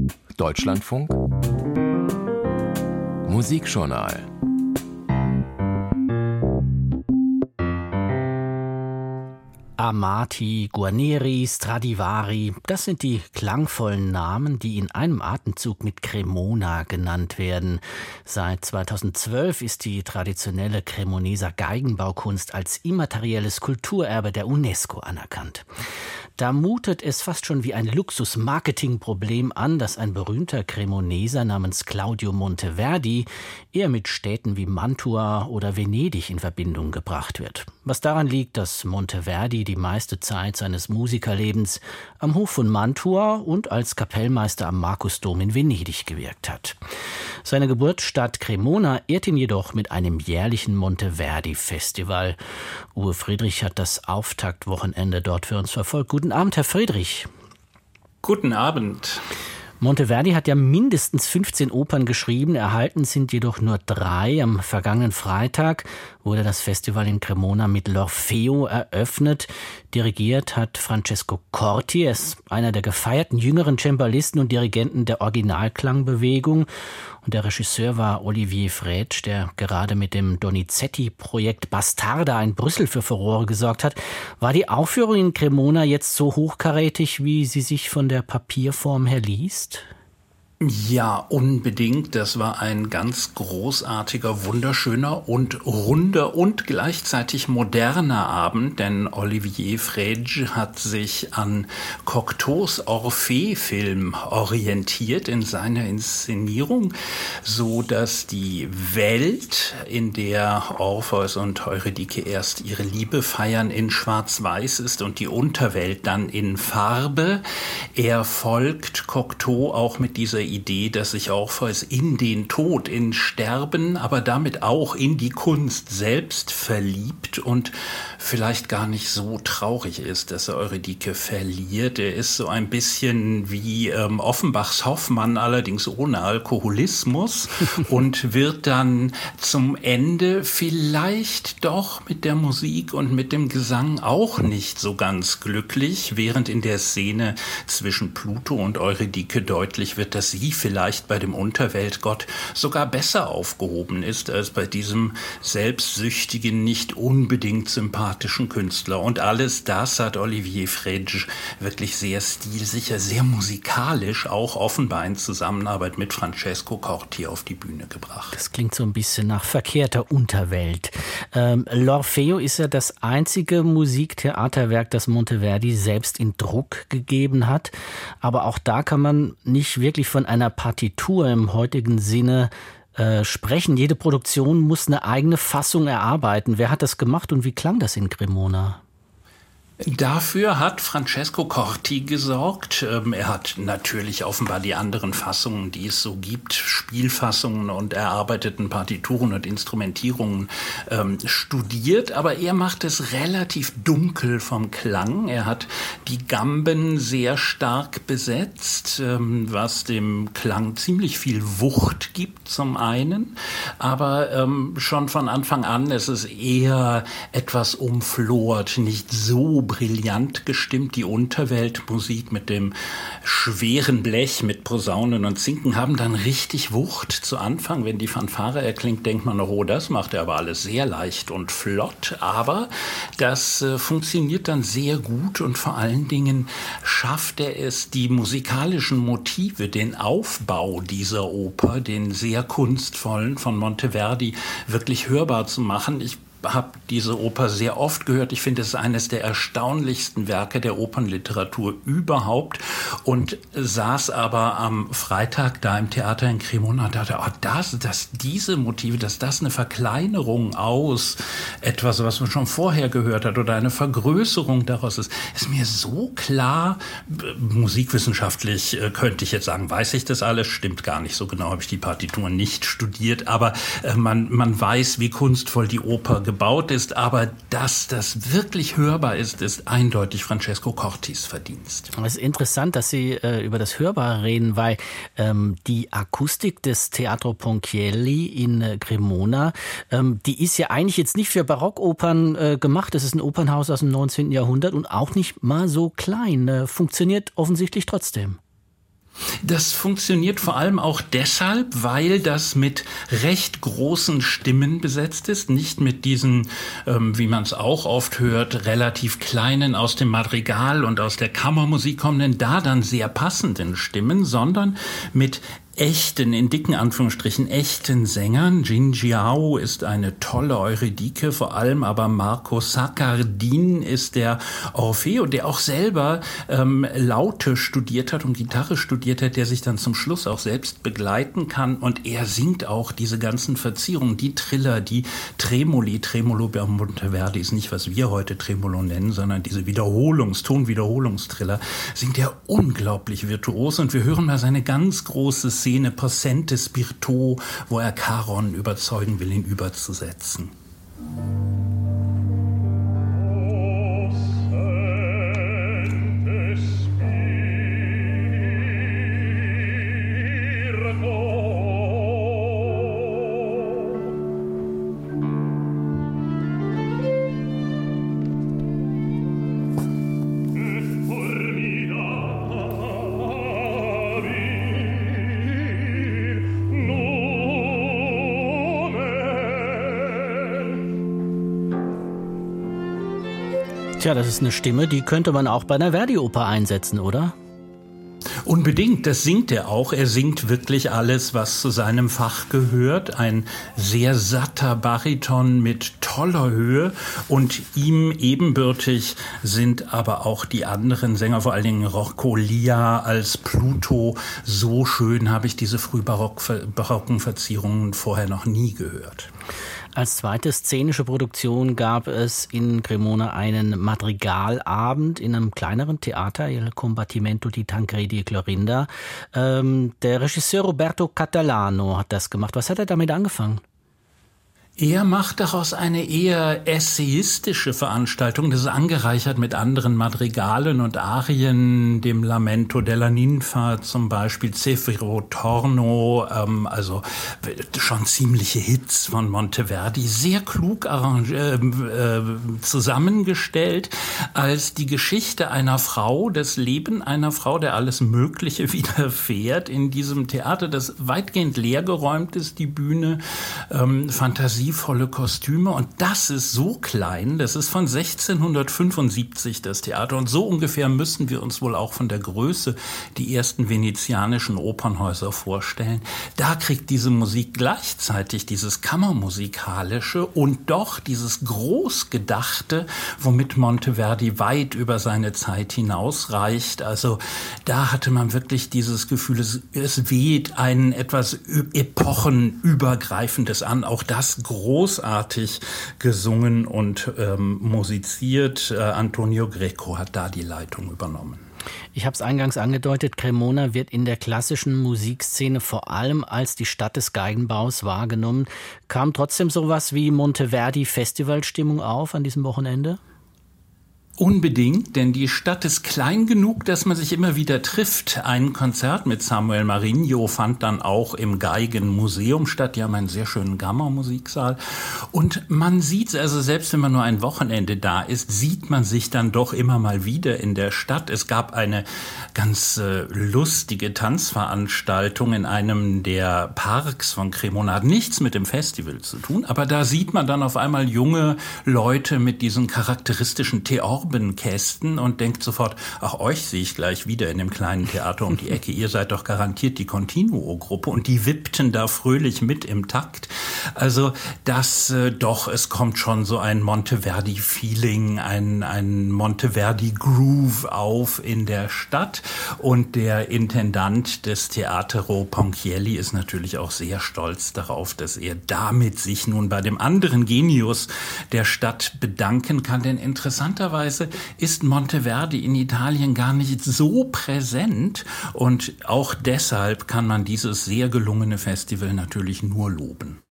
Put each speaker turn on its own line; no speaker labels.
Deutschlandfunk Musikjournal.
Amati, Guarneri, Stradivari, das sind die klangvollen Namen, die in einem Atemzug mit Cremona genannt werden. Seit 2012 ist die traditionelle Cremoneser Geigenbaukunst als immaterielles Kulturerbe der UNESCO anerkannt. Da mutet es fast schon wie ein Luxus-Marketing-Problem an, dass ein berühmter Cremoneser namens Claudio Monteverdi eher mit Städten wie Mantua oder Venedig in Verbindung gebracht wird. Was daran liegt, dass Monteverdi die meiste Zeit seines Musikerlebens am Hof von Mantua und als Kapellmeister am Markusdom in Venedig gewirkt hat. Seine Geburtsstadt Cremona ehrt ihn jedoch mit einem jährlichen Monteverdi-Festival. Uwe Friedrich hat das Auftaktwochenende dort für uns verfolgt. Guten Abend, Herr Friedrich.
Guten Abend.
Monteverdi hat ja mindestens 15 Opern geschrieben, erhalten sind jedoch nur 3. Am vergangenen Freitag wurde das Festival in Cremona mit L'Orfeo eröffnet. Dirigiert hat Francesco Corti, er ist einer der gefeierten jüngeren Cembalisten und Dirigenten der Originalklangbewegung. Und der Regisseur war Olivier Frege, der gerade mit dem Donizetti-Projekt Bastarda in Brüssel für Furore gesorgt hat. War die Aufführung in Cremona jetzt so hochkarätig, wie sie sich von der Papierform her liest?
Ja, unbedingt. Das war ein ganz großartiger, wunderschöner und runder und gleichzeitig moderner Abend, denn Olivier Frege hat sich an Cocteaus Orphée-Film orientiert in seiner Inszenierung, so dass die Welt, in der Orpheus und Eurydike erst ihre Liebe feiern, in Schwarz-Weiß ist und die Unterwelt dann in Farbe. Er folgt Cocteau auch mit dieser Idee, dass sich Orpheus in den Tod, in Sterben, aber damit auch in die Kunst selbst verliebt und vielleicht gar nicht so traurig ist, dass er Eurydike verliert. Er ist so ein bisschen wie Offenbachs Hoffmann, allerdings ohne Alkoholismus und wird dann zum Ende vielleicht doch mit der Musik und mit dem Gesang auch nicht so ganz glücklich, während in der Szene zwischen Pluto und Eurydike deutlich wird, dass sie vielleicht bei dem Unterweltgott sogar besser aufgehoben ist als bei diesem selbstsüchtigen, nicht unbedingt sympathischen Künstler. Und alles das hat Olivier Frege wirklich sehr stilsicher, sehr musikalisch, auch offenbar in Zusammenarbeit mit Francesco Corti auf die Bühne gebracht.
Das klingt so ein bisschen nach verkehrter Unterwelt. L'Orfeo ist ja das einzige Musiktheaterwerk, das Monteverdi selbst in Druck gegeben hat. Aber auch da kann man nicht wirklich von einer Partitur im heutigen Sinne sprechen. Jede Produktion muss eine eigene Fassung erarbeiten. Wer hat das gemacht und wie klang das in Cremona?
Dafür hat Francesco Corti gesorgt. Er hat natürlich offenbar die anderen Fassungen, die es so gibt, Spielfassungen und erarbeiteten Partituren und Instrumentierungen studiert. Aber er macht es relativ dunkel vom Klang. Er hat die Gamben sehr stark besetzt, was dem Klang ziemlich viel Wucht gibt zum einen. Aber schon von Anfang an ist es eher etwas umflort, nicht so brillant gestimmt. Die Unterweltmusik mit dem schweren Blech, mit Posaunen und Zinken haben dann richtig Wucht zu Anfang. Wenn die Fanfare erklingt, denkt man, oh, das macht er aber alles sehr leicht und flott. Aber das funktioniert dann sehr gut und vor allen Dingen schafft er es, die musikalischen Motive, den Aufbau dieser Oper, den sehr kunstvollen von Monteverdi, wirklich hörbar zu machen. Ich habe diese Oper sehr oft gehört. Ich finde, es ist eines der erstaunlichsten Werke der Opernliteratur überhaupt und saß aber am Freitag da im Theater in Cremona und dachte, diese Motive, dass das eine Verkleinerung aus etwas, was man schon vorher gehört hat oder eine Vergrößerung daraus ist mir so klar. Musikwissenschaftlich könnte ich jetzt sagen, weiß ich das alles, stimmt gar nicht so genau, habe ich die Partituren nicht studiert, aber man weiß, wie kunstvoll die Oper gebaut ist, aber dass das wirklich hörbar ist, ist eindeutig Francesco Cortis Verdienst.
Es ist interessant, dass Sie über das Hörbare reden, weil die Akustik des Teatro Ponchielli in Cremona, die ist ja eigentlich jetzt nicht für Barockopern gemacht. Es ist ein Opernhaus aus dem 19. Jahrhundert und auch nicht mal so klein. Funktioniert offensichtlich trotzdem.
Das funktioniert vor allem auch deshalb, weil das mit recht großen Stimmen besetzt ist, nicht mit diesen, wie man es auch oft hört, relativ kleinen aus dem Madrigal und aus der Kammermusik kommenden, da dann sehr passenden Stimmen, sondern mit echten, in dicken Anführungsstrichen, echten Sängern. Jin Jiao ist eine tolle Eurydike, vor allem aber Marco Saccardin ist der Orfeo, der auch selber Laute studiert hat und Gitarre studiert hat, der sich dann zum Schluss auch selbst begleiten kann, und er singt auch diese ganzen Verzierungen, die Triller, die Tremoli. Tremolo bei Monteverdi ist nicht, was wir heute Tremolo nennen, sondern diese Tonwiederholungstriller singt er unglaublich virtuos, und wir hören mal seine ganz große Szene Possente Spirito, wo er Charon überzeugen will, ihn überzusetzen.
Tja, das ist eine Stimme, die könnte man auch bei einer Verdi-Oper einsetzen, oder?
Unbedingt, das singt er auch. Er singt wirklich alles, was zu seinem Fach gehört. Ein sehr satter Bariton mit toller Höhe, und ihm ebenbürtig sind aber auch die anderen Sänger, vor allen Dingen Rocco Lia als Pluto. So schön habe ich diese frühbarocken Verzierungen vorher noch nie gehört.
Als zweite szenische Produktion gab es in Cremona einen Madrigalabend in einem kleineren Theater, Il Combattimento di Tancredi e Clorinda. Der Regisseur Roberto Catalano hat das gemacht. Was hat er damit angefangen?
Er macht daraus eine eher essayistische Veranstaltung. Das ist angereichert mit anderen Madrigalen und Arien, dem Lamento della Ninfa zum Beispiel, Zefiro Torno, also schon ziemliche Hits von Monteverdi, sehr klug zusammengestellt als die Geschichte einer Frau, das Leben einer Frau, der alles Mögliche widerfährt in diesem Theater, das weitgehend leergeräumt ist, die Bühne, fantasievolle Kostüme, und das ist so klein, das ist von 1675 das Theater, und so ungefähr müssen wir uns wohl auch von der Größe die ersten venezianischen Opernhäuser vorstellen. Da kriegt diese Musik gleichzeitig dieses Kammermusikalische und doch dieses Großgedachte, womit Monteverdi weit über seine Zeit hinausreicht. Also da hatte man wirklich dieses Gefühl, es weht ein etwas epochenübergreifendes an, auch das großartig gesungen und musiziert. Antonio Greco hat da die Leitung übernommen.
Ich habe es eingangs angedeutet, Cremona wird in der klassischen Musikszene vor allem als die Stadt des Geigenbaus wahrgenommen. Kam trotzdem sowas wie Monteverdi-Festivalstimmung auf an diesem Wochenende?
Unbedingt, denn die Stadt ist klein genug, dass man sich immer wieder trifft. Ein Konzert mit Samuel Marinho fand dann auch im Geigenmuseum statt. Die haben einen sehr schönen Gamma-Musiksaal. Und man sieht, also selbst wenn man nur ein Wochenende da ist, sieht man sich dann doch immer mal wieder in der Stadt. Es gab eine ganz lustige Tanzveranstaltung in einem der Parks von Cremona. Hat nichts mit dem Festival zu tun, aber da sieht man dann auf einmal junge Leute mit diesen charakteristischen Theorbenkästen und denkt sofort, ach, euch sehe ich gleich wieder in dem kleinen Theater um die Ecke. Ihr seid doch garantiert die Continuo-Gruppe, und die wippten da fröhlich mit im Takt. Also das doch, es kommt schon so ein Monteverdi-Feeling, ein Monteverdi-Groove auf in der Stadt, und der Intendant des Teatro Ponchielli ist natürlich auch sehr stolz darauf, dass er damit sich nun bei dem anderen Genius der Stadt bedanken kann, denn interessanterweise ist Monteverdi in Italien gar nicht so präsent, und auch deshalb kann man dieses sehr gelungene Festival natürlich nur loben.